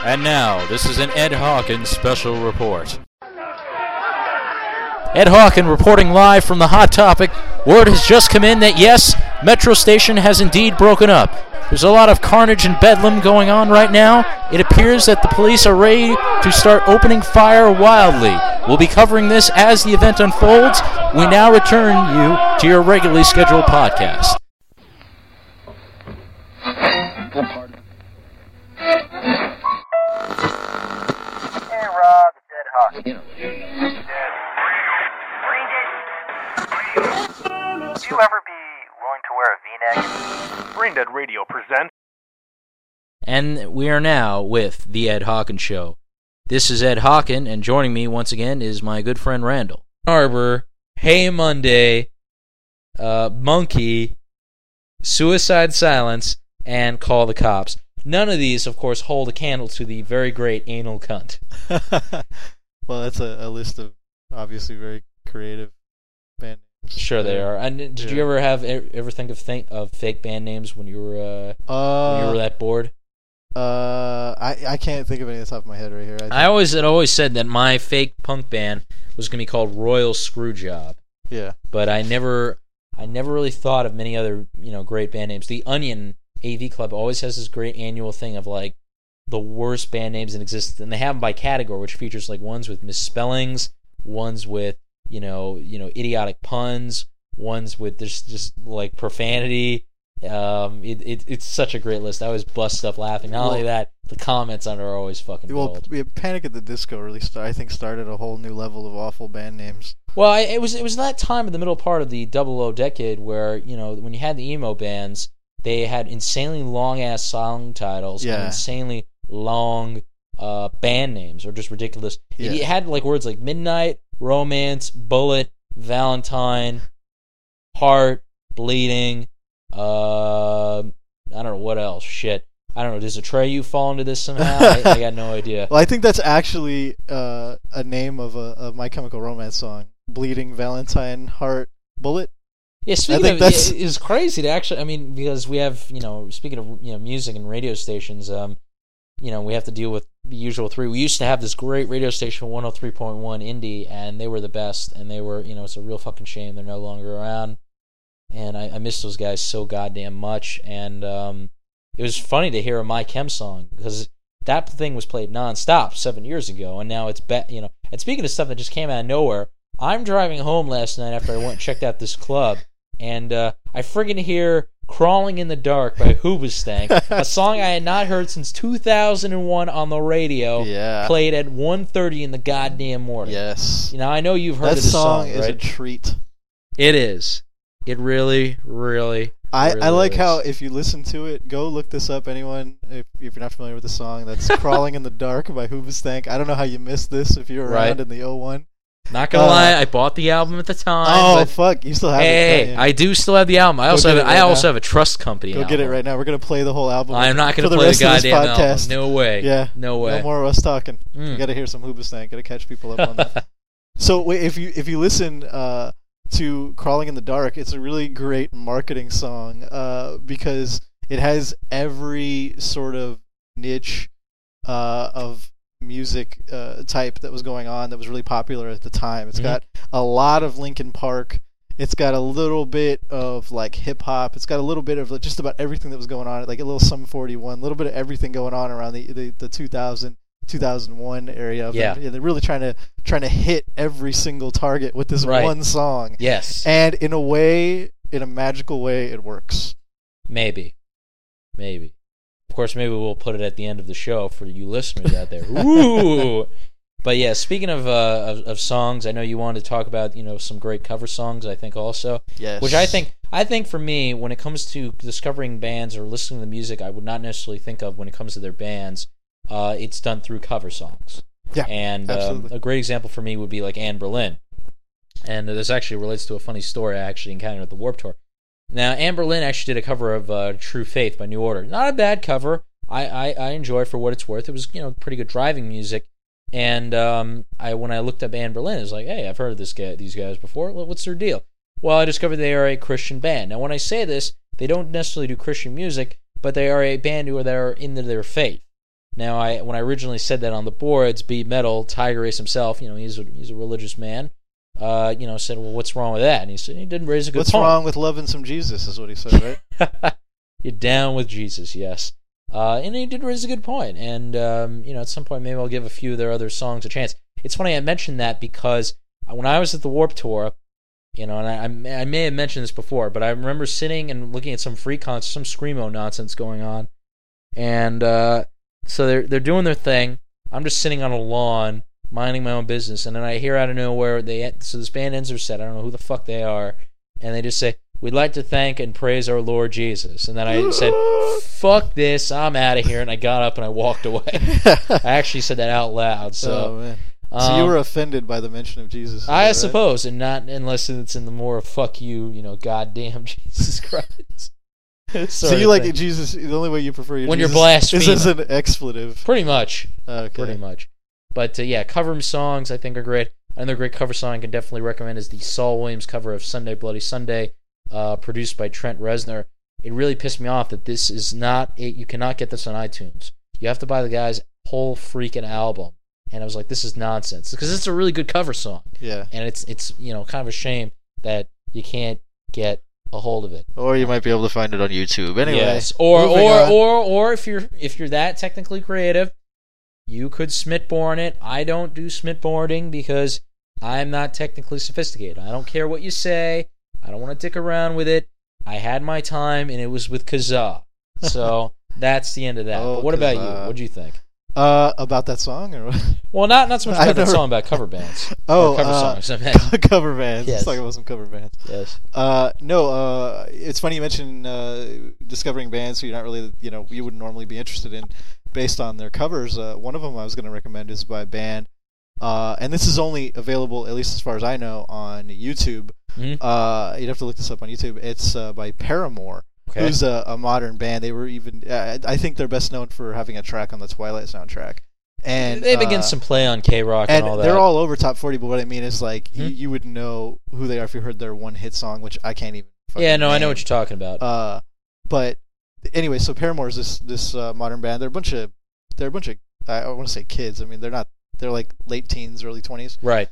And now, this is an Ed Hawkins special report. Ed Hawkins reporting live from the Hot Topic. Word has just come in that yes, Metro Station has indeed broken up. There's a lot of carnage and bedlam going on right now. It appears that the police are ready to start opening fire wildly. We'll be covering this as the event unfolds. We now return you to your regularly scheduled podcast. Hey Rob, it's Ed Hawkins. Would you ever be willing to wear a V-neck? Braindead Radio presents. And we are now with The Ed Hawkins Show. This is Ed Hawkins, and joining me once again is my good friend Randall. Arbor, Hey Monday, Monkey, Suicide Silence, and Call the Cops. None of these, of course, hold a candle to the very great Anal Cunt. Well, that's a list of obviously very creative band names. Sure they are. And did you ever think of fake band names when you were that bored? I can't think of any off the top of my head right here. I always said that my fake punk band was going to be called Royal Screwjob. Yeah. But I never really thought of many other, great band names. The Onion AV Club always has this great annual thing of like the worst band names in existence, and they have them by category, which features like ones with misspellings, ones with idiotic puns, ones with just like profanity. It's such a great list. I always bust up laughing. Not only that, the comments on it are always fucking gold. Panic at the Disco really started a whole new level of awful band names. Well, it was that time in the middle part of the 00 decade where when you had the emo bands, they had insanely long ass song titles and insanely long band names, or just ridiculous. Yeah. It had like words like midnight, romance, bullet, Valentine, heart, bleeding. I don't know what else. Shit. I don't know. Does Atreyu fall into this somehow? I got no idea. Well, I think that's actually a name of a My Chemical Romance song. Bleeding, Valentine, heart, bullet. Yeah, speaking of, it's crazy to actually, because we have, speaking of, music and radio stations, we have to deal with the usual three. We used to have this great radio station, 103.1 Indie, and they were the best, and they were, it's a real fucking shame they're no longer around, and I miss those guys so goddamn much, and it was funny to hear a My Chem song, because that thing was played nonstop 7 years ago, and now it's, and speaking of stuff that just came out of nowhere, I'm driving home last night after I went and checked out this club, and I friggin' hear Crawling in the Dark by Hoobastank, a song I had not heard since 2001 on the radio, played at 1:30 in the goddamn morning. Yes. I know you've heard of this song, right? That song is a treat. It is. It really, really, I like is. how, if you listen to it, go look this up, anyone, if you're not familiar with the song, that's Crawling in the Dark by Hoobastank. I don't know how you missed this if you were around in the 01. Not gonna lie, I bought the album at the time. Oh, fuck, you still have it. Hey, I do still have the album. I also have a Trust Company album. Go get it right now. We're going to play the whole album. I'm not going to play the goddamn album. No way. Yeah. No way. No more of us talking. You got to hear some Hoobastank. Got to catch people up on that. So wait, if you listen to Crawling in the Dark, it's a really great marketing song because it has every sort of niche of music type that was going on that was really popular at the time. It's got a lot of Linkin Park. It's got a little bit of like hip hop. It's got a little bit of just about everything that was going on, like a little Sum 41, a little bit of everything going on around the 2001 area. And they're really trying to hit every single target with this one song. Yes. And in a magical way, it works. Maybe. Of course, maybe we'll put it at the end of the show for you listeners out there. Ooh! But yeah, speaking of songs, I know you wanted to talk about some great cover songs. I think also, yes. Which I think for me, when it comes to discovering bands or listening to the music, I would not necessarily think of when it comes to their bands. It's done through cover songs. Yeah, and a great example for me would be like Anne Boleyn, and this actually relates to a funny story I actually encountered at the Warped Tour. Now, Anne Boleyn actually did a cover of True Faith by New Order. Not a bad cover. I enjoy it for what it's worth. It was pretty good driving music. And when I looked up Anne Boleyn, I was like, hey, I've heard of these guys before. What's their deal? Well, I discovered they are a Christian band. Now, when I say this, they don't necessarily do Christian music, but they are a band that are into their faith. Now, when I originally said that on the boards, Beat Metal, Tiger Ace himself, he's a religious man, said, well, what's wrong with that? And he said, he didn't raise a good point. What's wrong with loving some Jesus is what he said, right? You're down with Jesus, yes. And he did raise a good point. And, at some point, maybe I'll give a few of their other songs a chance. It's funny I mentioned that because when I was at the Warped Tour, and I may have mentioned this before, but I remember sitting and looking at some free concerts, some Screamo nonsense going on. And so they're doing their thing. I'm just sitting on a lawn, minding my own business, and then I hear out of nowhere, so this band ends their set, I don't know who the fuck they are, and they just say, we'd like to thank and praise our Lord Jesus. And then I said, fuck this, I'm out of here, and I got up and I walked away. I actually said that out loud. So, oh, man. So you were offended by the mention of Jesus. I suppose, and not unless it's in the more fuck you, goddamn Jesus Christ. So you like Jesus, the only way you prefer your when Jesus you're blaspheming. is as an expletive. Pretty much. Okay. Pretty much. But cover songs I think are great. Another great cover song I can definitely recommend is the Saul Williams cover of Sunday Bloody Sunday, produced by Trent Reznor. It really pissed me off that this is not, you cannot get this on iTunes. You have to buy the guy's whole freaking album. And I was like, this is nonsense. Because it's a really good cover song. Yeah. And it's kind of a shame that you can't get a hold of it. Or you might be able to find it on YouTube. Anyway. Yes. Or if you're that technically creative, you could Smitborn it. I don't do Smitboarding because I'm not technically sophisticated. I don't care what you say. I don't want to dick around with it. I had my time, and it was with Kazaa. So that's the end of that. But what about you? What do you think? About that song? Or what? Well, not so much about that song, about cover bands. Cover songs. Cover bands. Yes. Let's talk about some cover bands. Yes. It's funny you mention discovering bands who you're not really, you wouldn't normally be interested in based on their covers. One of them I was going to recommend is by a band, and this is only available, at least as far as I know, on YouTube. Mm-hmm. You'd have to look this up on YouTube. It's by Paramore. Okay. Who's a modern band. They were even, I think they're best known for having a track on the Twilight soundtrack. And they begin some play on K-Rock and all that. They're all over top 40, but what I mean is, like, you would know who they are if you heard their one hit song, which I can't even I know what you're talking about. But anyway, so Paramore is this modern band. They're a bunch of I want to say kids. I mean, they're like late teens, early 20s. Right.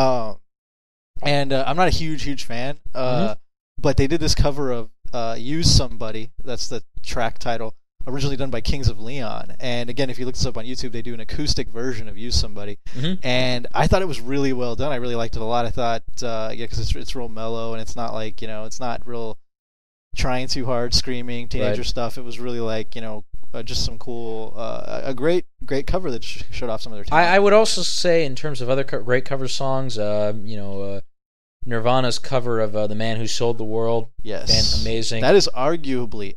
And I'm not a huge fan. But they did this cover of Use Somebody, that's the track title, originally done by Kings of Leon. And again, if you look this up on YouTube, they do an acoustic version of Use Somebody. Mm-hmm. And I thought it was really well done. I really liked it a lot. I thought, because it's real mellow, and it's not like, it's not real trying too hard, screaming, teenager stuff. It was really like, just some cool, a great cover that showed off some of their talent. I would also say, in terms of other great cover songs, Nirvana's cover of The Man Who Sold the World. Yes. Amazing. That is arguably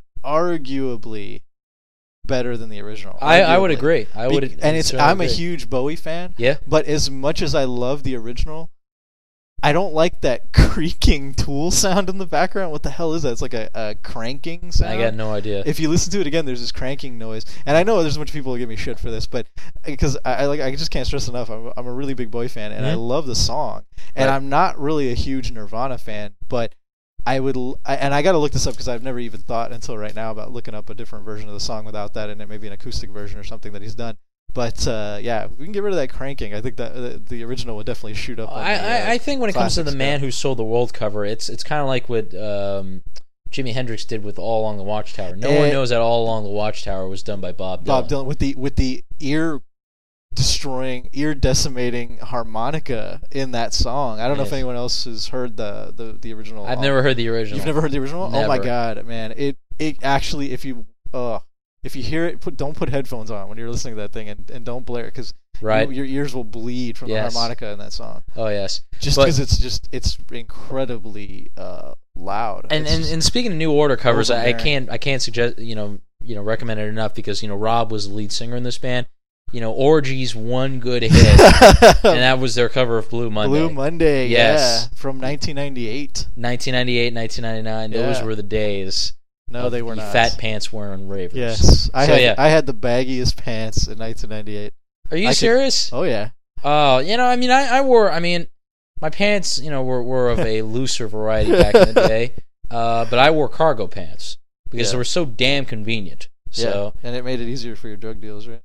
better than the original. I would agree. I'm a huge Bowie fan. Yeah. But as much as I love the original, I don't like that creaking tool sound in the background. What the hell is that? It's like a cranking sound. I got no idea. If you listen to it again, there's this cranking noise. And I know there's a bunch of people who give me shit for this, but because I just can't stress enough, I'm a really big Bowie fan, and I love the song. And I'm not really a huge Nirvana fan, but I got to look this up because I've never even thought until right now about looking up a different version of the song without that in it, maybe an acoustic version or something that he's done. But if we can get rid of that cranking, I think that the original would definitely shoot up. I think when it comes to the Man Who Sold the World cover, it's kind of like what Jimi Hendrix did with All Along the Watchtower. No one knows that All Along the Watchtower was done by Bob Dylan. Bob Dylan with the ear-destroying, ear-decimating harmonica in that song. I don't know if anyone else has heard the original. I've never heard the original. You've never heard the original? Never. Oh my god, man! It actually, if you hear it, don't put headphones on when you're listening to that thing, and don't blare it because your ears will bleed from the harmonica in that song. Oh yes, just because it's incredibly loud. And speaking of New Order covers, I can't suggest recommend it enough because Rob was the lead singer in this band. Orgy's one good hit, and that was their cover of Blue Monday. Blue Monday, yes, from 1998. 1998, 1999. Those were the days. No, they were not. Fat pants wearing ravers. Yes, I had the baggiest pants in 1998. Are you serious? Oh yeah. Oh, I wore. My pants, were of a looser variety back in the day. But I wore cargo pants because they were so damn convenient. So and it made it easier for your drug deals, right?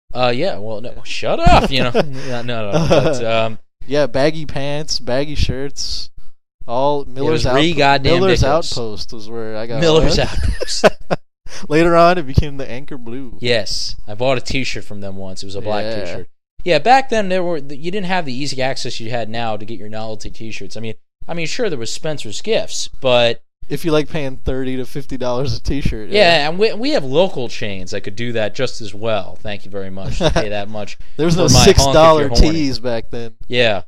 Yeah. Well, no, shut up. You know, no. But, yeah, baggy pants, baggy shirts. All Miller's Miller's Outpost was where I got Miller's Outpost. Later on, it became the Anchor Blue. Yes, I bought a T-shirt from them once. It was a black T-shirt. Yeah, back then you didn't have the easy access you had now to get your novelty T-shirts. I mean, sure there was Spencer's Gifts, but if you like paying $30 to $50 a T-shirt, yeah, and we have local chains that could do that just as well. Thank you very much to pay that much. There was no $6 tees back then. Yeah.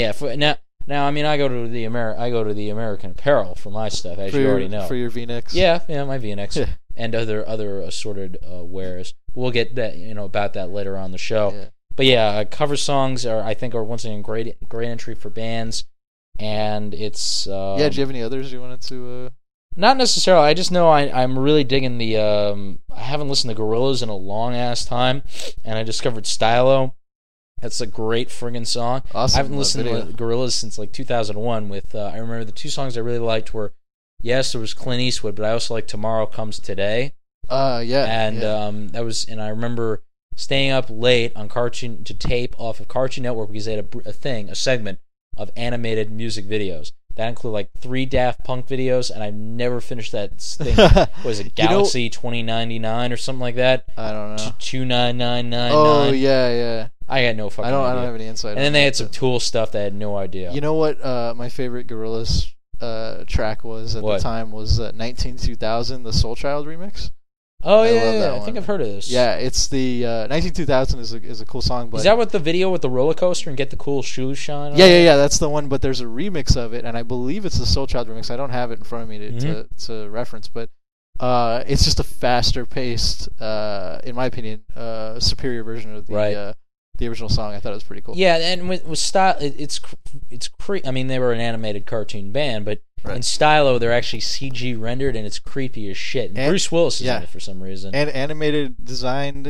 Now, I mean, I go to the American Apparel for my stuff, as you already know. For your V-necks. Yeah, my V-necks and other assorted wares. We'll get that about that later on the show. Yeah. But yeah, cover songs are once again great entry for bands, and it's. Do you have any others you wanted to? Not necessarily. I just know I'm really digging the. I haven't listened to Gorillaz in a long ass time, and I discovered Stylo. That's a great friggin' song. Awesome. I haven't listened to Gorillaz since like 2001. With I remember the two songs I really liked were, yes, there was Clint Eastwood, but I also liked Tomorrow Comes Today. Yeah. And that was, and I remember staying up late on Cartoon to tape off of Cartoon Network because they had a segment of animated music videos. That included like 3 Daft Punk videos, and I never finished that thing. Was it Galaxy 2099 or something like that? I don't know. 29999. Oh yeah. I got no fucking idea. I don't have any insight. And then they had some Tool stuff that I had no idea. You know what? My favorite Gorillaz track was at the time was 192000, the Soul Child remix. Oh yeah, I think I've heard of this. Yeah, it's the 192000 is a cool song. But is that what the video with the roller coaster and get the cool shoes shine? Yeah, that's the one. But there's a remix of it, and I believe it's the Soul Child remix. I don't have it in front of me to reference, but it's just a faster paced, in my opinion, superior version of the original song. I thought it was pretty cool. Yeah, and with style, it's I mean, they were an animated cartoon band, but in Stylo, they're actually CG rendered, and it's creepy as shit. And Bruce Willis is in it for some reason. And designed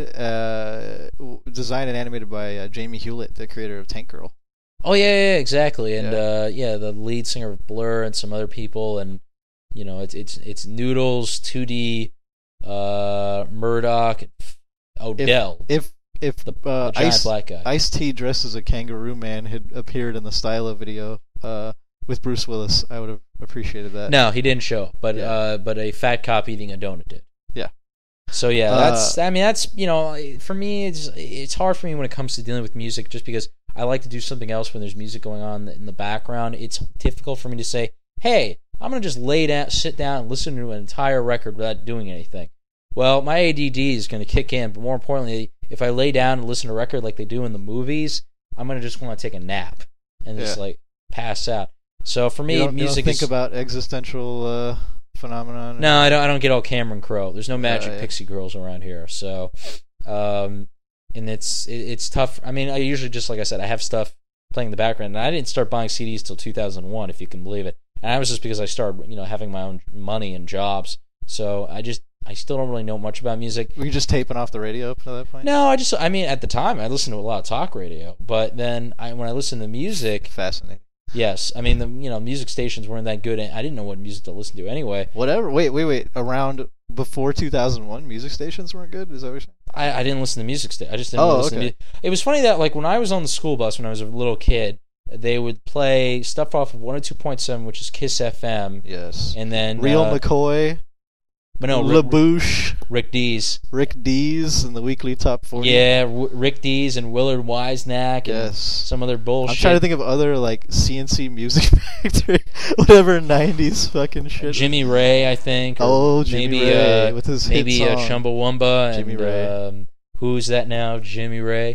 and animated by Jamie Hewlett, the creator of Tank Girl. Oh yeah, exactly. And the lead singer of Blur and some other people, and it's Noodles, 2D, Murdoch, Odell. If the giant black guy, Ice-T dressed as a kangaroo man had appeared in the Stylo video with Bruce Willis, I would have appreciated that. No, he didn't show, but a fat cop eating a donut did. Yeah. So yeah, that's for me, it's hard for me when it comes to dealing with music, just because I like to do something else when there's music going on in the background. It's difficult for me to say, hey, I'm gonna just sit down, and listen to an entire record without doing anything. Well, my ADD is going to kick in, but more importantly, if I lay down and listen to a record like they do in the movies, I'm going to just want to take a nap and just pass out. So for me, music think about existential phenomenon. No, I don't get all Cameron Crowe. There's no Magic Pixie Girls around here. So, and it's tough. I mean, I usually just, like I said, I have stuff playing in the background, and I didn't start buying CDs till 2001, if you can believe it. And that was just because I started, having my own money and jobs. So I still don't really know much about music. Were you just taping off the radio up to that point? No, at the time, I listened to a lot of talk radio. But then, when I listened to music... Fascinating. Yes. I mean, the music stations weren't that good. And I didn't know what music to listen to anyway. Whatever. Wait. Around before 2001, music stations weren't good? Is that what you're saying? I didn't listen to music stations. I just didn't listen to music. It was funny that, when I was on the school bus when I was a little kid, they would play stuff off of 102.7, which is KISS FM. Yes. And then... Real McCoy... But no, LaBouche, Rick Dees in the weekly top 40. Yeah, Rick Dees and Willard Wisenack and some other bullshit. I'm trying to think of other CNC Music Factory, whatever 90s fucking shit. Jimmy Ray, I think. Oh, Jimmy Ray with his hit song. Chumbawamba Jimmy and Ray. Who's that now? Jimmy Ray.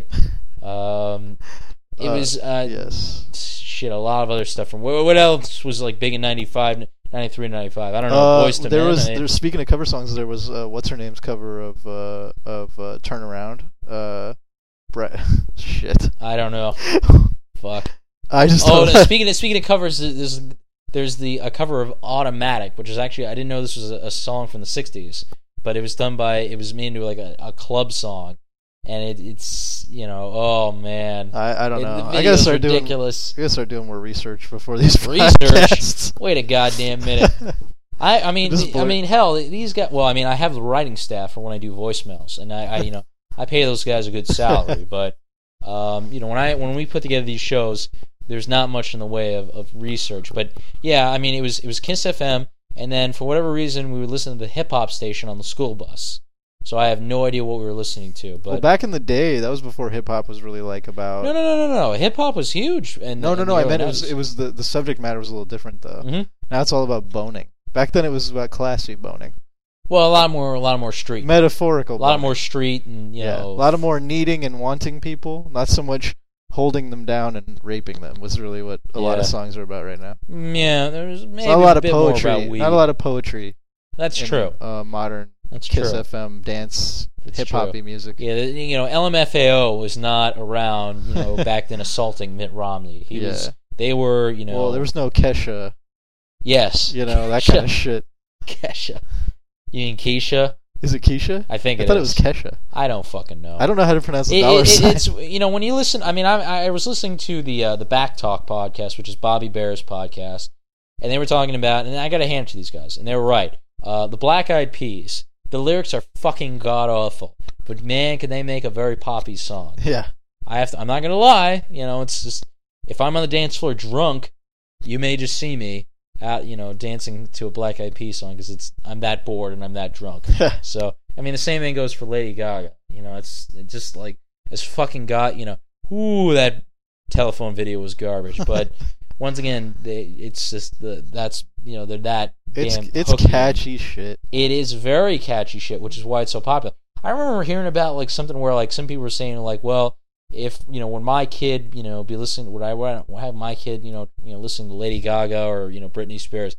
It was shit. A lot of other stuff from what else was big in 95. 93 and 95. I don't know. Boyz II Men. There speaking of cover songs, there was what's her name's cover of Turn Around. Brett. Shit. I don't know. Fuck. I just. Speaking of covers, there's a cover of Automatic, which is actually, I didn't know this was a song from the 60s, but it was made into a club song. And it's oh man, I don't know. I gotta start ridiculous. I gotta start doing more research before these research. Wait a goddamn minute. I mean, hell, these guys. Well, I mean, I have the writing staff for when I do voicemails, and I I pay those guys a good salary, but when we put together these shows, there's not much in the way of research. But yeah, I mean, it was Kiss FM, and then for whatever reason, we would listen to the hip hop station on the school bus. So I have no idea what we were listening to. But well, back in the day, that was before hip hop was really like about. No. Hip hop was huge. And no. I meant it was the subject matter was a little different though. Mm-hmm. Now it's all about boning. Back then it was about classy boning. Well, a lot more street. Metaphorical. A lot more street, and a lot more needing and wanting people. Not so much holding them down and raping them was really what a lot of songs are about right now. Yeah, there's maybe not a lot of bit poetry. More about weed. Not a lot of poetry. That's true. Modern. That's Kiss true. FM dance, hip hoppy music. Yeah, LMFAO was not around, back then assaulting Mitt Romney. They were, Well, there was no Kesha. Yes. That kind of shit. Kesha. You mean Keisha? Is it Keisha? I think I thought it was Kesha. I don't fucking know. I don't know how to pronounce the dollar sign. It's when you listen. I mean, I was listening to the Back Talk podcast, which is Bobby Bear's podcast, and they were talking about, and I got to hand it to these guys, and they were right. The Black Eyed Peas. The lyrics are fucking god awful, but man, can they make a very poppy song? Yeah. I'm not gonna lie. It's just if I'm on the dance floor drunk, you may just see me out, dancing to a Black Eyed Peas song because I'm that bored and I'm that drunk. So I mean, the same thing goes for Lady Gaga. It's just like as fucking ooh, that telephone video was garbage. But once again, it's just they're that. It's catchy shit. It is very catchy shit, which is why it's so popular. I remember hearing about like something where like some people were saying like, well, if when my kid be listening, would I have my kid listening to Lady Gaga or Britney Spears?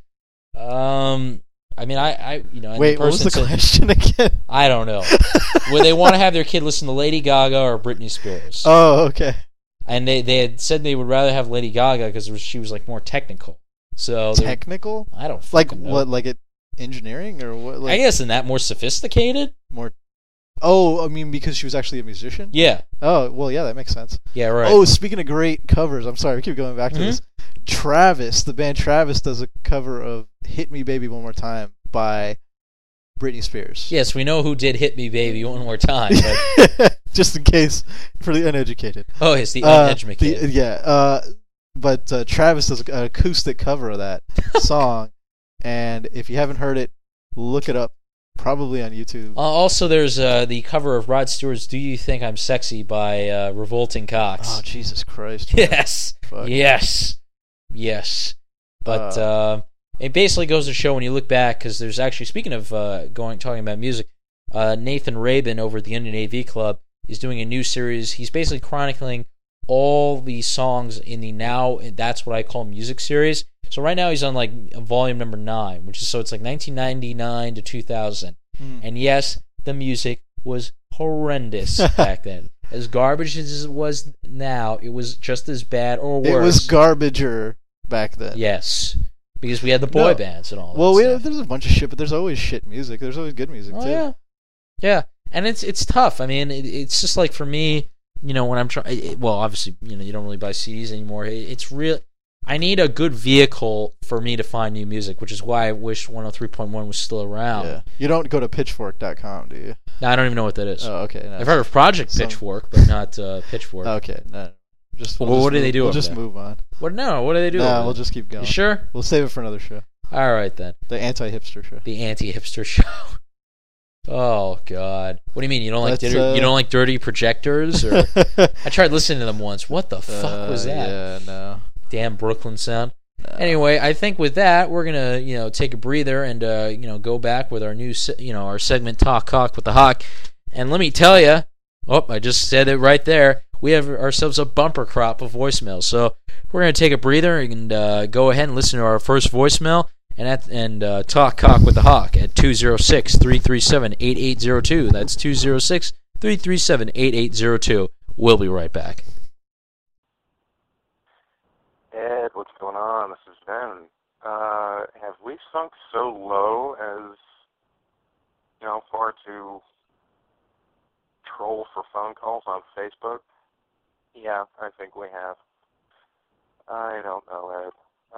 I mean I wait, what was the question again? I don't know. Would they want to have their kid listen to Lady Gaga or Britney Spears? Oh, okay. And they had said they would rather have Lady Gaga because she was like more technical. So technical? I don't know. What, like it engineering or what? Like, I guess isn't that more sophisticated? More. Oh, I mean because she was actually a musician? Yeah. Oh, well, yeah, that makes sense. Yeah, right. Oh, speaking of great covers, I'm sorry, we keep going back to this. Travis, the band Travis, does a cover of "Hit Me, Baby, One More Time" by Britney Spears. Yes, we know who did "Hit Me, Baby, One More Time." But just in case for the uneducated. Oh, it's the uneducated. But Travis does an acoustic cover of that song, and if you haven't heard it, look it up. Probably on YouTube. Also, there's the cover of Rod Stewart's "Do You Think I'm Sexy" by Revolting Cocks. Oh, Jesus Christ! Man. Yes. But it basically goes to show when you look back, because there's actually, speaking of talking about music, Nathan Rabin over at the Indian AV Club is doing a new series. He's basically chronicling all the songs in the Now That's What I Call Music series. So right now he's on like volume number 9, it's like 1999 to 2000. And yes, the music was horrendous back then. As garbage as it was now, it was just as bad or worse. It was garbager back then. Yes, because we had the boy bands and all that. Well, stuff. There's a bunch of shit, but there's always shit music. There's always good music too. Yeah, and it's tough. I mean, it's just like for me, when I'm trying. Well, obviously, you don't really buy CDs anymore. It's real. I need a good vehicle for me to find new music, which is why I wish 103.1 was still around. Yeah. You don't go to pitchfork.com, do you? No, I don't even know what that is. Oh, okay. No, I've heard of Project Pitchfork, but not Pitchfork. Okay, no. What do they do? We'll just move on. What? No, what do they do? No, we'll just keep going. You sure? We'll save it for another show. All right, then. The anti-hipster show. The anti-hipster show. Oh God! What do you mean you don't like you don't like dirty projectors? Or I tried listening to them once. What the fuck was that? Yeah, no. Damn Brooklyn sound. No. Anyway, I think with that we're gonna take a breather and go back with our new our segment Talk Cock with the Hawk. And let me tell you, I just said it right there. We have ourselves a bumper crop of voicemails. So we're gonna take a breather and go ahead and listen to our first voicemail. And Talk Cock with the Hawk at 206-337-8802. That's 206-337-8802. We'll be right back. Ed, what's going on? This is Ben. Have we sunk so low as, far to troll for phone calls on Facebook? Yeah, I think we have. I don't know, Ed.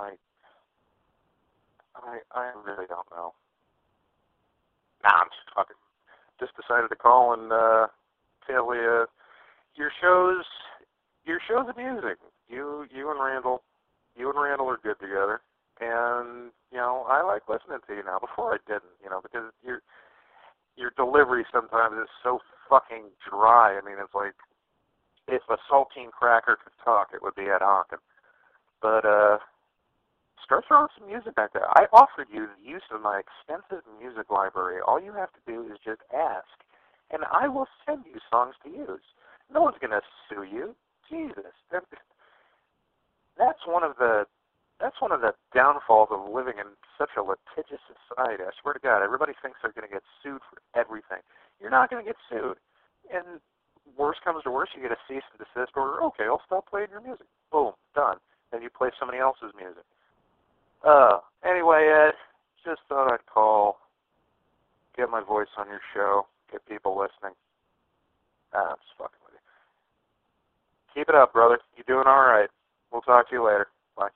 I really don't know. Nah, I'm just fucking. Just decided to call and feel your shows are music. You and Randall are good together, and I like listening to you now. Before I didn't, because your delivery sometimes is so fucking dry. I mean, it's like if a saltine cracker could talk, it would be Ed Hawkins. But start throwing some music back there. I offered you the use of my extensive music library. All you have to do is just ask, and I will send you songs to use. No one's going to sue you. Jesus. That's one of the downfalls of living in such a litigious society. I swear to God, everybody thinks they're going to get sued for everything. You're not going to get sued. And worst comes to worst, you get a cease and desist order. Okay, I'll stop playing your music. Boom, done. Then you play somebody else's music. Anyway, Ed, just thought I'd call, get my voice on your show, get people listening. I'm just fucking with you. Keep it up, brother. You're doing all right. We'll talk to you later. Bye.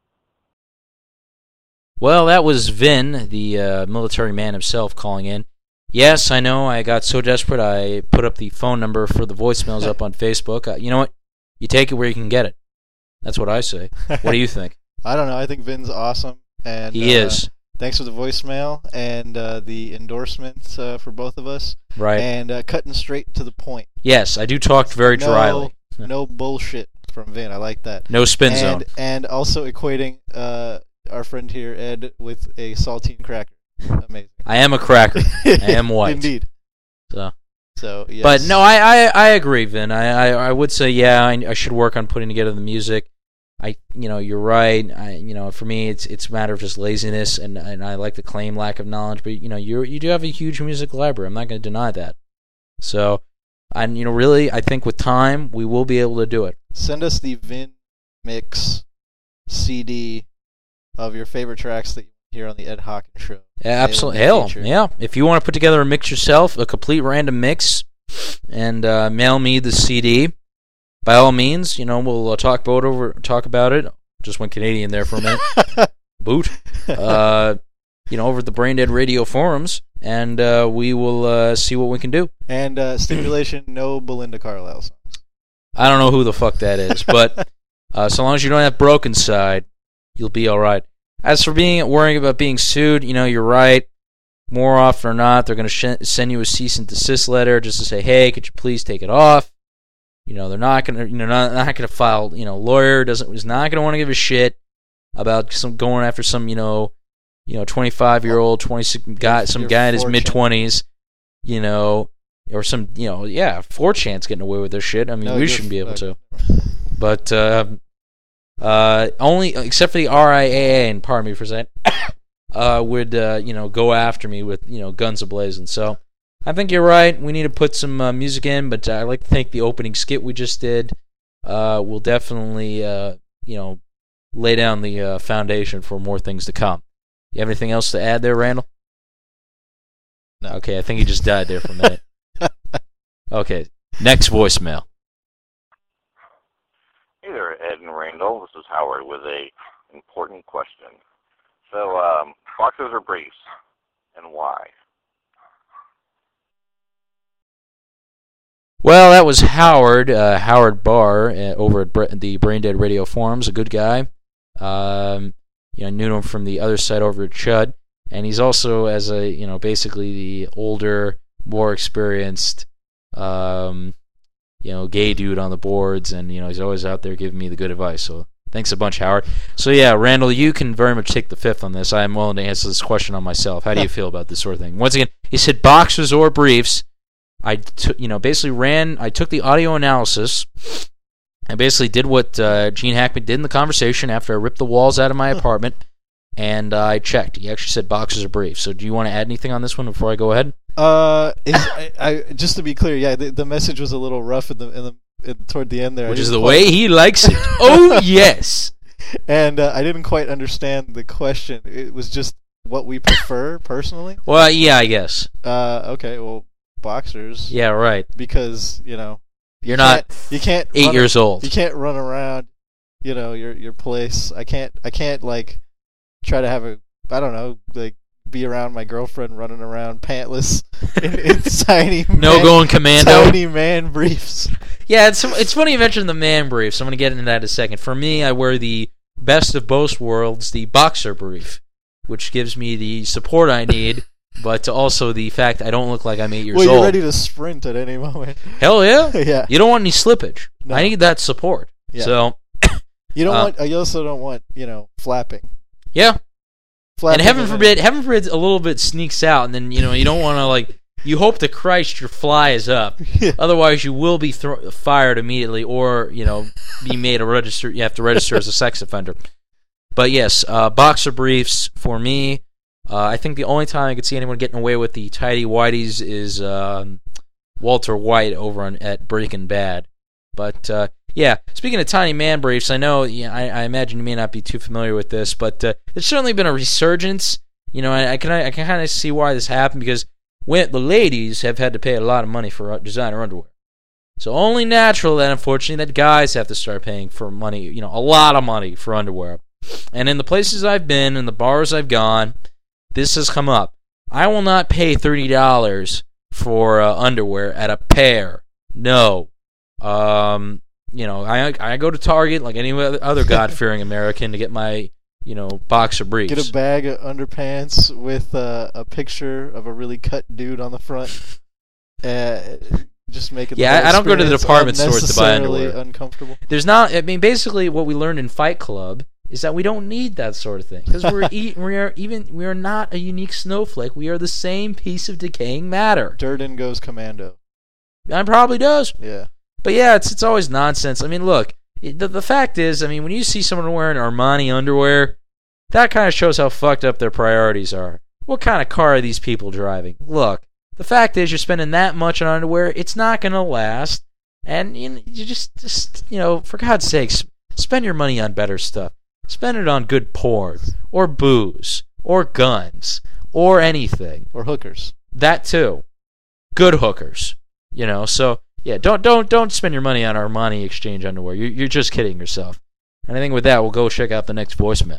Well, that was Vin, the military man himself, calling in. Yes, I know, I got so desperate I put up the phone number for the voicemails up on Facebook. You know what? You take it where you can get it. That's what I say. What do you think? I don't know. I think Vin's awesome. And he is. Thanks for the voicemail and the endorsements for both of us. Right. And cutting straight to the point. Yes, I do talk very dryly. No bullshit from Vin. I like that. No spin zone. And also equating our friend here, Ed, with a saltine cracker. Amazing. I am a cracker. I am white. Indeed. So yes. But no, I agree, Vin. I would say, yeah, I should work on putting together the music. You're right. For me, it's a matter of just laziness, and I like to claim lack of knowledge. But you do have a huge music library. I'm not going to deny that. So, and really, I think with time we will be able to do it. Send us the Vin mix CD of your favorite tracks that you hear on the Ed Hawkins show. Yeah, absolutely. Hell, yeah. If you want to put together a mix yourself, a complete random mix, and mail me the CD. By all means, we'll talk about it. Just went Canadian there for a minute. Boot. Over at the Brain Dead Radio forums, and we will see what we can do. And stipulation: no Belinda Carlisle songs. I don't know who the fuck that is, but so long as you don't have Broken Side, you'll be all right. As for worrying about being sued, you're right. More often or not, they're going to send you a cease and desist letter just to say, "Hey, could you please take it off?" They're not going to, not going to file. Lawyer is not going to want to give a shit about going after some, 25-year-old, 26 guy, some guy in his mid-20s, or some, 4chan's getting away with this shit. I mean, we shouldn't be able to. But only, except for the RIAA, and pardon me for saying, would go after me with guns ablazing. So. I think you're right. We need to put some music in, but I like to think the opening skit we just did will definitely, lay down the foundation for more things to come. You have anything else to add there, Randall? No. Okay, I think he just died there for a minute. Okay, next voicemail. Hey there, Ed and Randall. This is Howard with a important question. So, boxers or briefs, and why? Well, that was Howard Barr over at the Brain Dead Radio forums. A good guy. Knew him from the other side over at Chud, and he's also as a basically the older, more experienced, gay dude on the boards, and he's always out there giving me the good advice. So thanks a bunch, Howard. So yeah, Randall, you can very much take the fifth on this. I am willing to answer this question on myself. How do you feel about this sort of thing? Once again, he said boxers or briefs. I took the audio analysis. I basically did what Gene Hackman did in the conversation after I ripped the walls out of my apartment, and I checked. He actually said boxers or briefs. So do you want to add anything on this one before I go ahead? Just to be clear, yeah, the message was a little rough toward the end there. Which is the way he likes it. Oh, yes. And I didn't quite understand the question. It was just what we prefer personally. Well, yeah, I guess. Okay, well. Boxers. Yeah, right. Because you can't 8 years old. You can't run around, your place. I can't like try to have be around my girlfriend running around pantless in tiny No going commando. tiny man briefs. Yeah, it's funny you mentioned the man briefs. I'm going to get into that in a second. For me, I wear the best of both worlds, the boxer brief, which gives me the support I need, but also the fact I don't look like I'm 8 years old. Well, you're ready to sprint at any moment. Hell yeah. Yeah. You don't want any slippage. No. I need that support. Yeah. So, You don't want. You also don't want flapping. yeah. Flapping And heaven forbid, a little bit sneaks out, and then you don't want to You hope to Christ your fly is up. Yeah. Otherwise, you will be fired immediately, or be made a register. You have to register as a sex offender. But yes, boxer briefs for me. I think the only time I could see anyone getting away with the tidy whities is Walter White over at Breaking Bad. But yeah, speaking of tiny man briefs, I know I imagine you may not be too familiar with this, but there's certainly been a resurgence. I can kind of see why this happened, because the ladies have had to pay a lot of money for designer underwear. So only natural that, unfortunately, that guys have to start paying for money, a lot of money for underwear. And in the places I've been, in the bars I've gone, this has come up. I will not pay $30 for underwear at a pair. No. I go to Target like any other God-fearing American to get my, boxer briefs. Get a bag of underpants with a picture of a really cut dude on the front. Just make it. Yeah, I don't go to the department stores to buy underwear. Uncomfortable. There's not. I mean, basically, what we learned in Fight Club is that we don't need that sort of thing, because we are not a unique snowflake. We are the same piece of decaying matter. Durden goes commando. It probably does. Yeah. But yeah, it's always nonsense. I mean, look, the fact is, when you see someone wearing Armani underwear, that kind of shows how fucked up their priorities are. What kind of car are these people driving? Look, the fact is, you're spending that much on underwear, it's not going to last. And you just for God's sakes, spend your money on better stuff. Spend it on good porn, or booze, or guns, or anything. Or hookers. That too. Good hookers. So yeah, don't spend your money on Armani Exchange underwear. You're just kidding yourself. And I think with that, we'll go check out the next voicemail.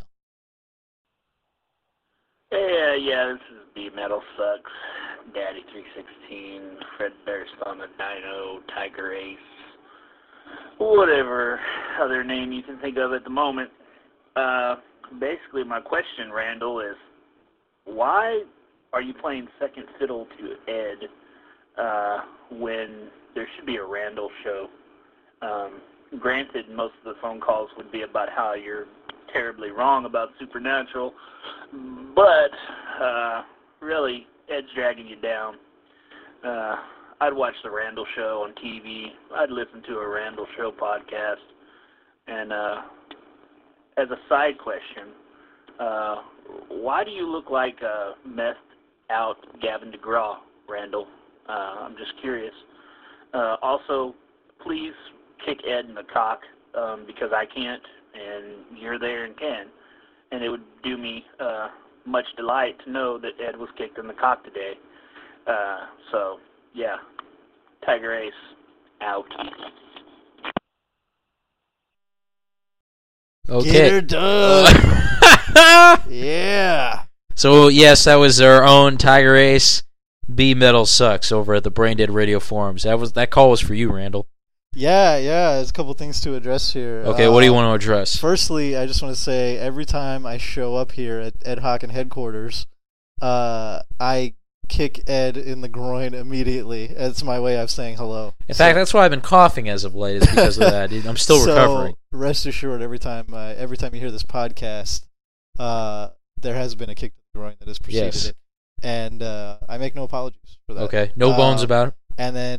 Yeah, this is B Metal Sucks, Daddy 316, Fred Durst on the Dino, Tiger Ace, whatever other name you can think of at the moment. Basically, my question, Randall, is why are you playing second fiddle to Ed when there should be a Randall show? Granted, most of the phone calls would be about how you're terribly wrong about Supernatural, but really, Ed's dragging you down. I'd watch the Randall show on TV. I'd listen to a Randall show podcast. And as a side question, why do you look like a methed out Gavin DeGraw, Randall? I'm just curious. Also, please kick Ed in the cock, because I can't, and you're there and can. And it would do me much delight to know that Ed was kicked in the cock today. So, yeah. Tiger Ace, out. Okay. Get her done. Yeah. So, yes, that was our own Tiger Ace. B Metal Sucks over at the Brain Dead Radio forums. That call was for you, Randall. Yeah. There's a couple things to address here. Okay, what do you want to address? Firstly, I just want to say every time I show up here at Ed Hocken headquarters, I kick Ed in the groin immediately. It's my way of saying hello. In fact, that's why I've been coughing as of late, is because of that. I'm still recovering. Rest assured, every time you hear this podcast, there has been a kick to the groin that has preceded it. And I make no apologies for that. Okay, no bones about it. And then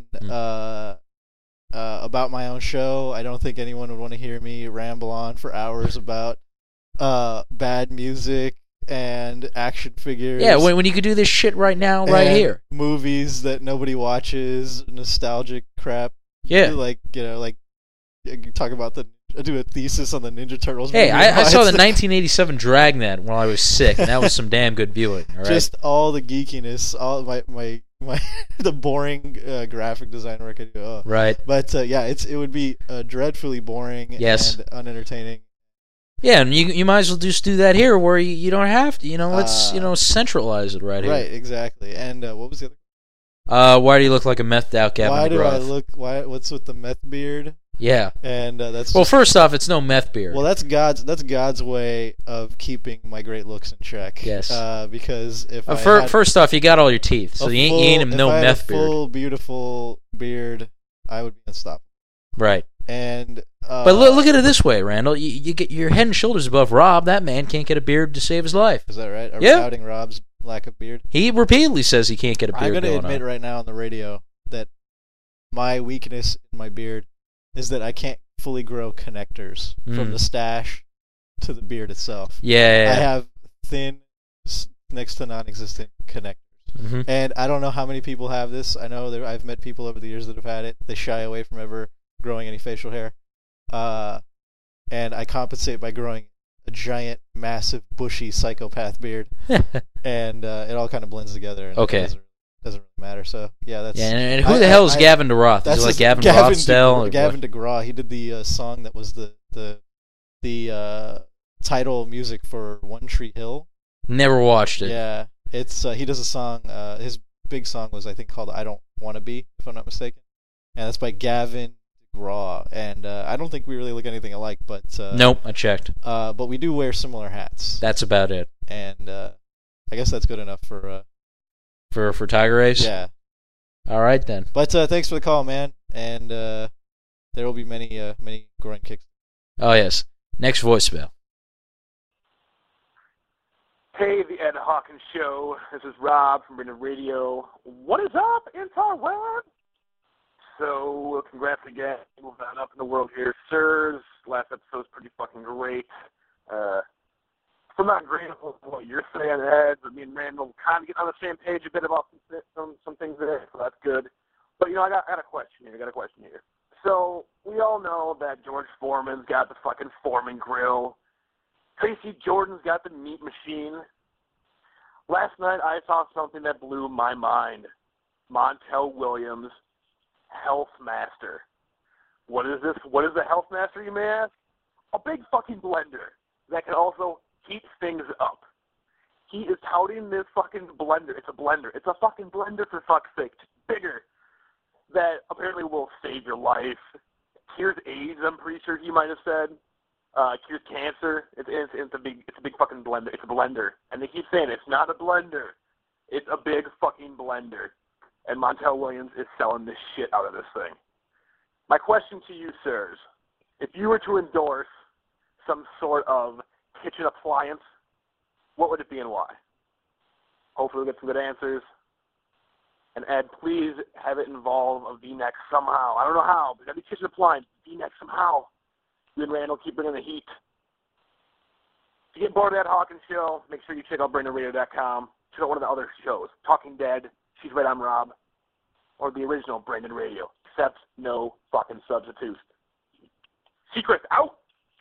about my own show, I don't think anyone would want to hear me ramble on for hours about bad music and action figures. Yeah, when you could do this shit right now, right here. Movies that nobody watches, nostalgic crap. Yeah. Like you talk about do a thesis on the Ninja Turtles. Hey, movie I saw the 1987 Dragnet while I was sick, and that was some damn good viewing. All right? Just all the geekiness, all my the boring graphic design work I do. Oh. Right. But it would be dreadfully boring and unentertaining. Yeah, and you might as well just do that here, where you don't have to. Let's centralize it right here. Right, exactly. And what was the other? Why do you look like a methed out Gavin Why do DeGraw? I look? What's with the meth beard? Yeah. And that's well. First off, it's no meth beard. Well, that's God's way of keeping my great looks in check. Yes. Because if first off, you got all your teeth, so you ain't him no meth if I had a beard. full, beautiful beard, I would be unstoppable. Right. And but look at it this way, Randall. You get your head and shoulders above Rob. That man can't get a beard to save his life. Is that right? Are we doubting Rob's lack of beard? He repeatedly says he can't get a beard. I'm going to admit right now on the radio that my weakness in my beard is that I can't fully grow connectors from the stash to the beard itself. Yeah. I have thin, next to non-existent connectors. Mm-hmm. And I don't know how many people have this. I know I've met people over the years that have had it. They shy away from ever growing any facial hair. And I compensate by growing a giant, massive, bushy psychopath beard. And it all kind of blends together. And okay. It doesn't really matter. So, yeah, that's... Yeah, and who the hell is Gavin DeGraw? Is it like Gavin DeGraw? Gavin DeGraw. He did the song that was the title music for One Tree Hill. Never watched it. Yeah. It's he does a song, his big song was, I think, called I Don't Wanna Be, if I'm not mistaken. And that's by Gavin DeGraw. And I don't think we really look anything alike, but... nope, I checked. But we do wear similar hats. That's about it. And I guess that's good enough for Tiger Ace? Yeah. All right, then. But thanks for the call, man. And there will be many groin kicks. Oh, yes. Next voicemail. Hey, the Ed Hawkins Show. This is Rob from Brandon Radio. What is up, interweb? So, congrats again. Moving on up in the world here. Sirs, last episode was pretty fucking great. I'm not grateful for what you're saying, Ed, but me and Randall kind of get on the same page a bit about some things there, so that's good. But, I got a question here. So, we all know that George Foreman's got the fucking Foreman grill. Tracy Jordan's got the meat machine. Last night I saw something that blew my mind. Montel Williams, Health Master. What is this? What is the Health Master, you may ask? A big fucking blender that can also heat things up. He is touting this fucking blender. It's a blender. It's a fucking blender, for fuck's sake. It's bigger. That apparently will save your life. Cures AIDS, I'm pretty sure he might have said. Cures cancer. It's a big fucking blender. It's a blender. And they keep saying it's not a blender. It's a big fucking blender. And Montel Williams is selling the shit out of this thing. My question to you, sirs, if you were to endorse some sort of kitchen appliance, what would it be and why? Hopefully we'll get some good answers. And Ed, please have it involve a V-neck somehow. I don't know how, but every kitchen appliance, V-neck somehow. You and Randall keep bringing the heat. If you get bored of that Hawkins Show, make sure you check out BrandonRadio.com. Check out one of the other shows, Talking Dead, She's Right, I'm Rob, or the original Brandon Radio, except no fucking substitutes. Secrets out!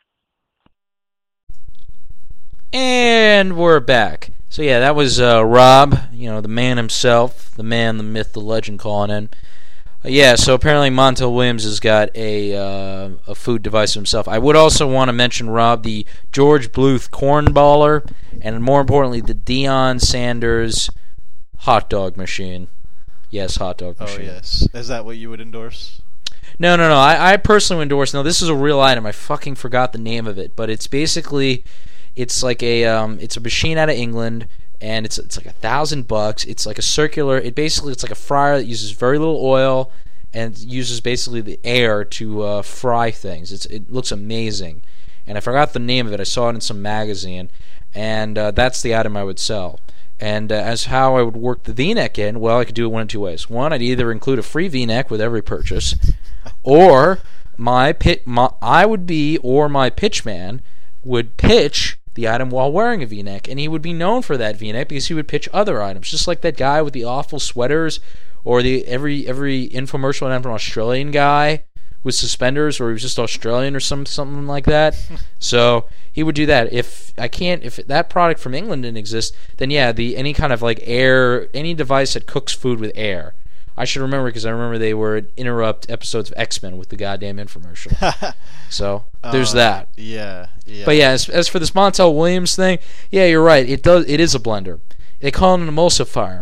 And we're back. So yeah, that was Rob, the man himself, the man, the myth, the legend calling in. Yeah, so apparently Montel Williams has got a food device himself. I would also want to mention, Rob, the George Bluth cornballer, and more importantly, the Deion Sanders hot dog machine. Yes, hot dog machine. Oh, yes. Is that what you would endorse? No. I personally endorse. No, this is a real item. I fucking forgot the name of it, but it's basically, it's like it's a machine out of England. And it's like $1,000. It's like a circular. It's like a fryer that uses very little oil and uses basically the air to fry things. It looks amazing, and I forgot the name of it. I saw it in some magazine, and that's the item I would sell. And as how I would work the V-neck in, well, I could do it one of two ways. One, I'd either include a free V-neck with every purchase, or my pitchman would pitch the item while wearing a V-neck, and he would be known for that V-neck because he would pitch other items, just like that guy with the awful sweaters, or the every infomercial from an Australian guy with suspenders, or he was just Australian or something like that. So he would do that. If that product from England didn't exist, then yeah, any kind of like any device that cooks food with air. I should remember because I remember they were interrupt episodes of X-Men with the goddamn infomercial. So there's that. Yeah. But yeah, as for this Montel Williams thing, yeah, you're right. It is a blender. They call it an emulsifier.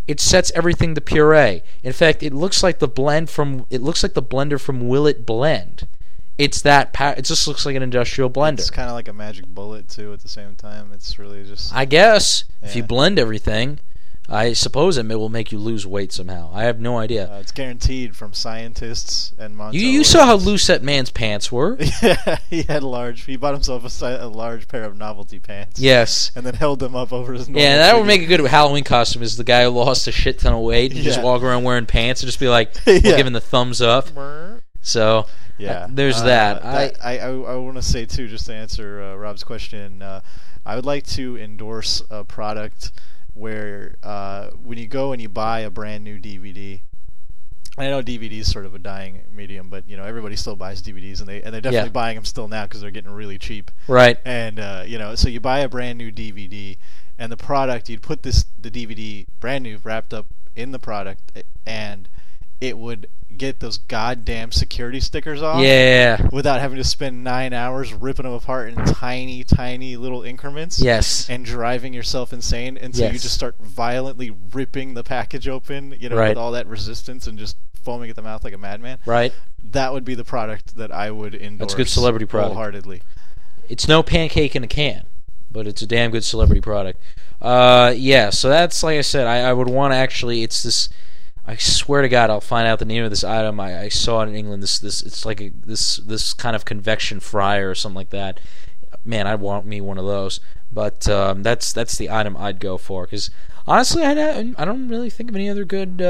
it sets everything to puree. In fact, it looks like the blender from Will It Blend. It's that it just looks like an industrial blender. It's kind of like a magic bullet too. At the same time, it's really just. I guess if you Yeah. blend everything, I suppose it will make you lose weight somehow. I have no idea. It's guaranteed from scientists and Montel. You saw how loose that man's pants were. Yeah, he had large. He bought himself a large pair of novelty pants. Yes. And then held them up over his. Normal Yeah, that would figure. make a good Halloween costume. Is the guy who lost a shit ton of weight and just Yeah. walk around wearing pants and just be like, Yeah. giving the thumbs up. So Yeah, there's that. I want to say too, just to answer Rob's question, I would like to endorse a product where when you go and you buy a brand new DVD. I know DVD is sort of a dying medium, but everybody still buys DVDs, and they're definitely buying them still now because they're getting really cheap. Right. And so you buy a brand new DVD, and the product you'd put the DVD brand new wrapped up in the product, and it would get those goddamn security stickers off. Yeah. Without having to spend 9 hours ripping them apart in tiny, tiny little increments. Yes. And driving yourself insane until you Yes. just start violently ripping the package open, Right. with all that resistance and just foaming at the mouth like a madman. Right. That would be the product that I would endorse. That's a good celebrity product. Wholeheartedly. It's no pancake in a can, but it's a damn good celebrity product. Yeah, so that's, like I said, I would want to actually, it's this, I swear to God, I'll find out the name of this item. I saw it in England. This it's like this kind of convection fryer or something like that. Man, I'd want me one of those. But that's the item I'd go for, because honestly, I don't really think of any other good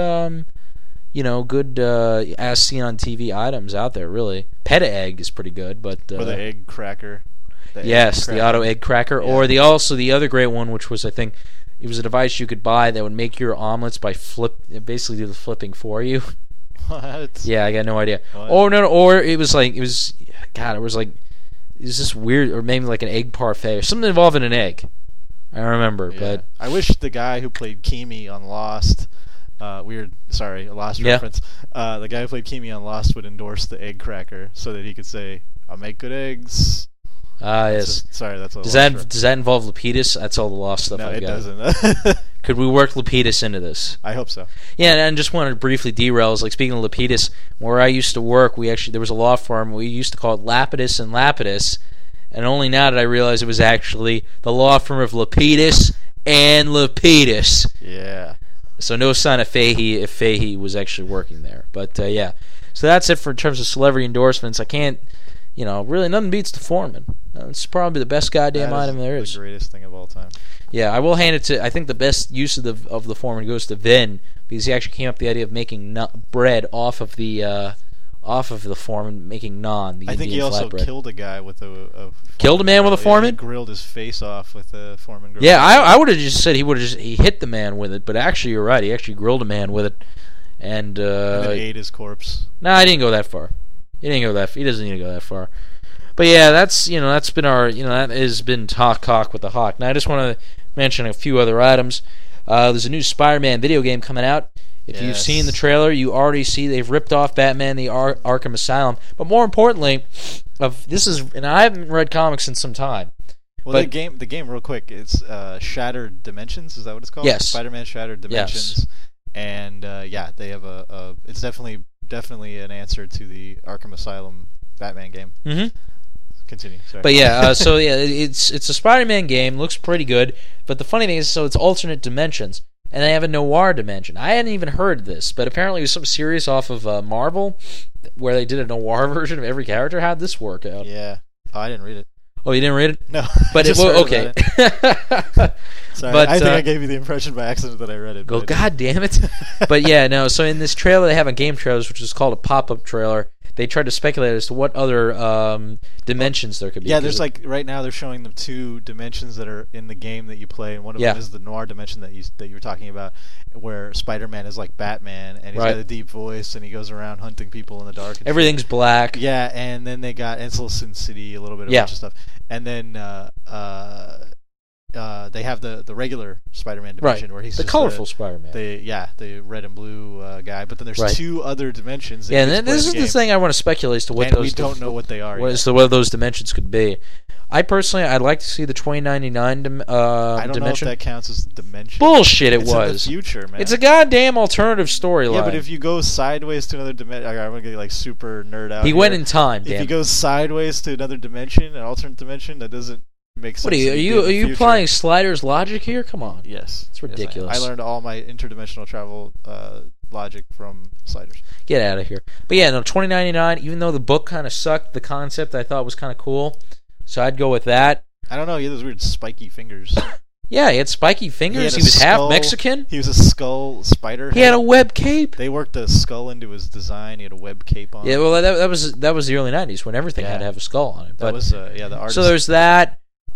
as seen on TV items out there. Really, Peta Egg is pretty good, but Or the egg cracker. Yes, the auto egg cracker, Yeah. or the other great one, which was, I think, it was a device you could buy that would make your omelets basically do the flipping for you. What? Yeah, I got no idea. What? Or it was this weird, or maybe like an egg parfait or something involving an egg. I remember, Yeah. but I wish the guy who played Keamy on Lost, a Lost Yeah. reference. The guy who played Keamy on Lost would endorse the egg cracker so that he could say, "I make good eggs." yes. That's a Does Lost that involve Lapidus? That's all the Lost stuff No, I've it got. doesn't. Could we work Lapidus into this? I hope so. Yeah, and I just wanted to briefly derail. Like, speaking of Lapidus, where I used to work, there was a law firm. We used to call it Lapidus and Lapidus, and only now did I realize it was actually the law firm of Lapidus and Lapidus. Yeah. So no sign of Fahey if Fahey was actually working there. But yeah, so that's it for in terms of celebrity endorsements. I can't, really nothing beats the Foreman. It's probably the best goddamn item there is. The greatest thing of all time. Yeah, I will hand it to. I think the best use of the Foreman goes to Vin, because he actually came up with the idea of making bread off of the Foreman, making naan. I think he also killed a guy with a Killed a man with a Foreman? He grilled his face off with a Foreman grill. Yeah, I would have just said he hit the man with it, but actually you're right. He actually grilled a man with it, and then ate his corpse. No, I didn't go that far. He doesn't need to go that far. But yeah, that's been our that has been Talk with the Hawk. Now I just want to mention a few other items. There's a new Spider-Man video game coming out. If you've seen the trailer, you already see they've ripped off Batman: The Arkham Asylum. But more importantly, and I haven't read comics in some time. Well, the game, real quick, it's Shattered Dimensions. Is that what it's called? Yes. Spider-Man Shattered Dimensions. Yes. And they have it's definitely an answer to the Arkham Asylum Batman game. Mm-hmm. Continue. Sorry. But yeah, it's a Spider-Man game. Looks pretty good. But the funny thing is, it's alternate dimensions, and they have a noir dimension. I hadn't even heard this, but apparently it was some series off of Marvel, where they did a noir version of every character. How'd this work out? Yeah. Oh, I didn't read it. Oh, you didn't read it? No. But okay. Sorry, But, I think I gave you the impression by accident that I read it. Go, God damn it! But yeah, no. So in this trailer, they have a game trailer, which is called a pop-up trailer. They tried to speculate as to what other dimensions there could be. Yeah, there's right now they're showing the two dimensions that are in the game that you play, and one of them is the noir dimension that you were talking about, where Spider-Man is like Batman, and he's got a deep voice, and he goes around hunting people in the dark. Everything's black. Yeah, and then they got Sin City, a little bit of a bunch of stuff, and then they have the regular Spider-Man dimension where he's the just colorful Spider-Man. the red and blue guy. But then there's two other dimensions. That Yeah, and this is the thing I want to speculate as to what and those. we don't know what they are. As to what those dimensions could be. I'd like to see the 2099 dimension. I don't know if that counts as a dimension. Bullshit! It's was in the future, man. It's a goddamn alternative storyline. Yeah, but if you go sideways to another dimension, I'm gonna get like super nerd out. He went in time. If he goes sideways to another dimension, an alternate dimension, that doesn't make sense. What are you applying Slider's logic here? Come on. Yes, it's ridiculous. Yes, I learned all my interdimensional travel logic from Sliders. Get out of here. But yeah, no, 2099. Even though the book kind of sucked, the concept I thought was kind of cool, so I'd go with that. I don't know. He had those weird spiky fingers. Yeah, he had spiky fingers. He was half Mexican. He was a skull spider. He had a web cape. They worked the skull into his design. He had a web cape on. Yeah, well, that was the early 90s when everything had to have a skull on it. That was the artist. So there's that.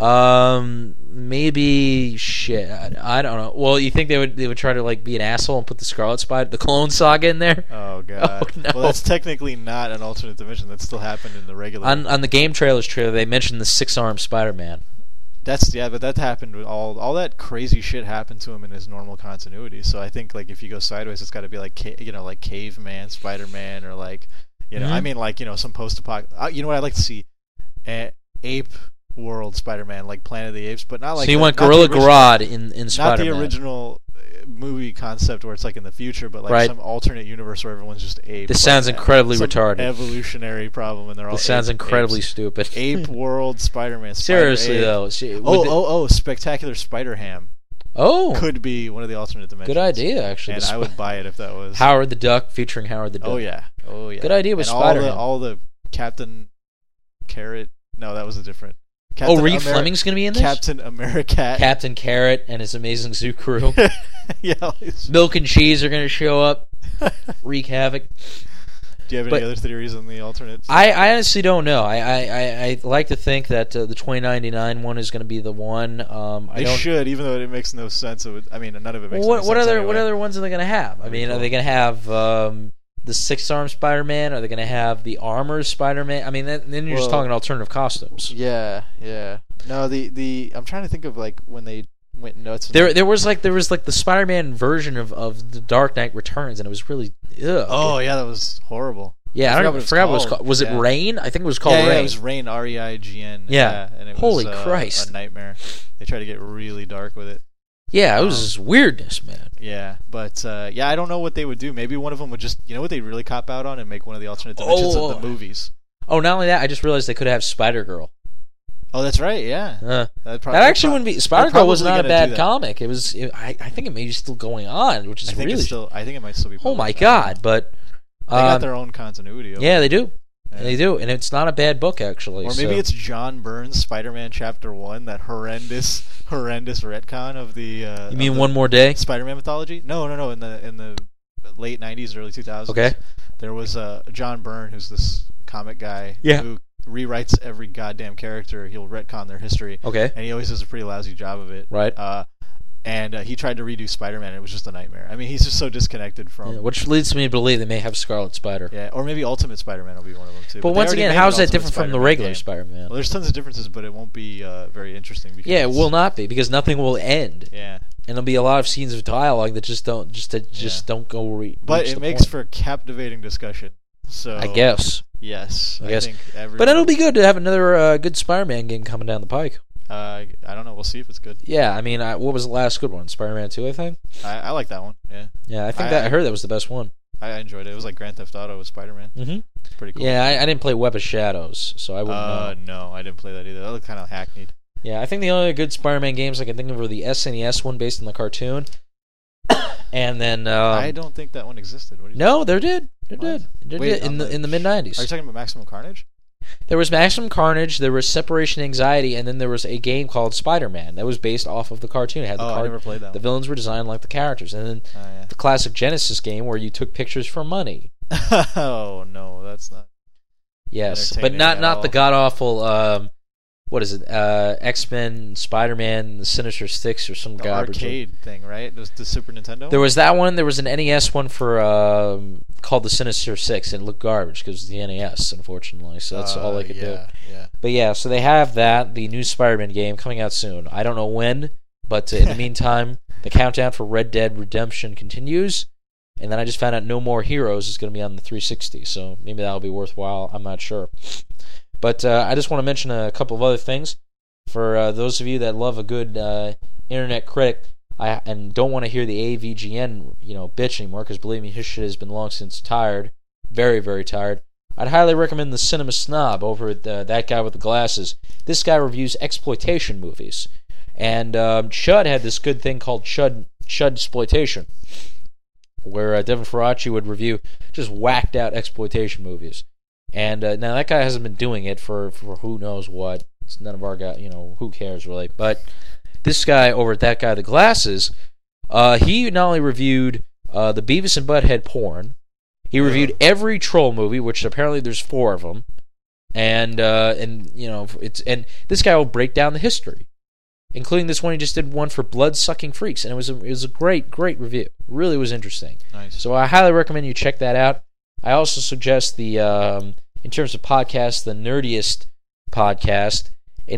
Maybe shit. I don't know. Well, you think they would try to like be an asshole and put the Scarlet Spider, the Clone Saga in there? Oh god. Oh, no. Well, that's technically not an alternate dimension. That still happened in the regular. On the game trailers trailer, they mentioned the 6-armed Spider-Man. But that happened with all that crazy shit happened to him in his normal continuity. So I think like if you go sideways, it's got to be like like Caveman Spider-Man or like I mean like some post-apocalyptic. You know what I'd like to see? Ape World Spider-Man, like Planet of the Apes, but not like. So you want Gorilla Grodd in Spider-Man? Not the original movie concept where it's like in the future, but like some alternate universe where everyone's just apes. This sounds incredibly retarded. Evolutionary problem, and they're all. This sounds incredibly stupid. Ape World Spider-Man. Seriously though. Spectacular Spider-Ham. Oh, could be one of the alternate dimensions. Good idea, actually. And I would buy it if that was Howard the Duck featuring Howard the Duck. Oh yeah. Good idea with Spider-Man. All the Captain Carrot. No, that was a different. Reed Fleming's going to be in this? Captain Americat. Captain Carrot and his amazing zoo crew. Yeah. Milk and Cheese are going to show up, wreak havoc. Do you have any other theories on the alternates? I honestly don't know. I like to think that the 2099 one is going to be the one. They should, even though it makes no sense. None of it makes no sense. What anyway. other ones are they going to have? I mean, are they going to have the 6-armed Spider-Man? Are they going to have the armored Spider-Man? I mean, then you're just talking alternative costumes. Yeah. No, the I'm trying to think of like when they went nuts. There was like the Spider-Man version of the Dark Knight Returns, and it was really yeah, that was horrible. Yeah, I forgot what it was called. Was it Rain? I think it was called Rain. Yeah, it was Rain, REIGN. Yeah. And it Holy was Christ. A nightmare. They tried to get really dark with it. Yeah, it was weirdness, man. Yeah, but I don't know what they would do. Maybe one of them would just, what they'd really cop out on and make one of the alternate dimensions of the movies. Oh, not only that, I just realized they could have Spider-Girl. Oh, that's right. Yeah. That actually wouldn't be. Spider-Girl was not a bad comic. It was. I think it may be still going on, which is I think it might still be. Oh my god! But they got their own continuity. Yeah, they do. Yeah. They do, and it's not a bad book actually. Or maybe it's John Byrne's Spider-Man Chapter 1, that horrendous retcon of the. You mean One More Day? Spider-Man mythology? No. In the late '90s, early 2000s. Okay. There was John Byrne, who's this comic guy. Yeah. Who rewrites every goddamn character. He'll retcon their history. Okay. And he always does a pretty lousy job of it. Right. And he tried to redo Spider-Man, and it was just a nightmare. I mean, he's just so disconnected from... Yeah, which leads me to believe they may have Scarlet Spider. Yeah, or maybe Ultimate Spider-Man will be one of them, too. But once again, how is that different from the regular Spider-Man? Well, there's tons of differences, but it won't be very interesting. Because yeah, it will not be, because nothing will end. Yeah. And there'll be a lot of scenes of dialogue that just don't go But it makes for captivating discussion. So I guess. Yes. I guess. But it'll be good to have another good Spider-Man game coming down the pike. I don't know. We'll see if it's good. Yeah, I mean, what was the last good one? Spider-Man 2, I think? I like that one, yeah. Yeah, I heard that was the best one. I enjoyed it. It was like Grand Theft Auto with Spider-Man. Mm-hmm. It's pretty cool. Yeah, I didn't play Web of Shadows, so I wouldn't know. No, I didn't play that either. That looked kind of hackneyed. Yeah, I think the only good Spider-Man games I can think of were the SNES one based on the cartoon. And then... I don't think that one existed. What no, there did. There did. In the mid-90s. Are you talking about Maximum Carnage? There was Maximum Carnage, there was Separation Anxiety, and then there was a game called Spider-Man that was based off of the cartoon. It had I never played that. The villains were designed like the characters, and then the classic Genesis game where you took pictures for money. Oh no, that's not. Yes, but not the god awful. what is it? X-Men, Spider-Man, the Sinister Six, or some The garbage. arcade thing, right? It was the Super Nintendo. There was that one. There was an NES one for called the Sinister Six, and it looked garbage because the NES, unfortunately. So that's all they could do. Yeah. But yeah, so they have that, the new Spider-Man game coming out soon. I don't know when, but in the meantime, the countdown for Red Dead Redemption continues. And then I just found out No More Heroes is going to be on the 360, so maybe that'll be worthwhile. I'm not sure. But I just want to mention a couple of other things. For those of you that love a good internet critic and don't want to hear the AVGN bitch anymore, because believe me, his shit has been long since tired, very, very tired, I'd highly recommend the Cinema Snob over at that guy with the glasses. This guy reviews exploitation movies. And Chud had this good thing called Chud Exploitation, where Devin Faraci would review just whacked out exploitation movies. And now that guy hasn't been doing it for who knows what. It's none of our guy, who cares really. But this guy over at that guy with the glasses, he not only reviewed the Beavis and Butthead porn, he reviewed every troll movie, which apparently there's 4 of them, and this guy will break down the history, including this one. He just did one for Blood-Sucking Freaks, and it was a great review. It really was interesting. Nice. So I highly recommend you check that out. I also suggest the in terms of podcasts, the Nerdiest podcast,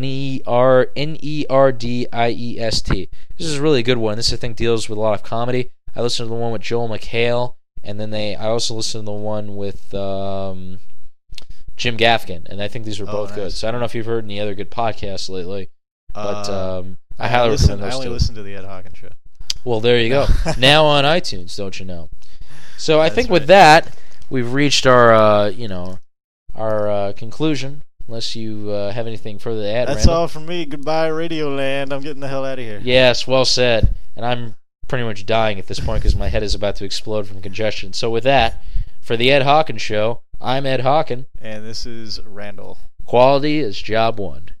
Nerdiest. This is a really good one. This I think deals with a lot of comedy. I listened to the one with Joel McHale, and then I also listened to the one with Jim Gaffigan, and I think these were both good. So I don't know if you've heard any other good podcasts lately, but I highly recommend those two. I only listen to the Ed Hawkins Show. Well, there you go. Now on iTunes, don't you know? So I think with that, we've reached our conclusion. Unless you have anything further to add, That's Randall. all from me. Goodbye, Radio Land. I'm getting the hell out of here. Yes, well said. And I'm pretty much dying at this point because my head is about to explode from congestion. So with that, for the Ed Hawkins Show, I'm Ed Hawkins. And this is Randall. Quality is job one.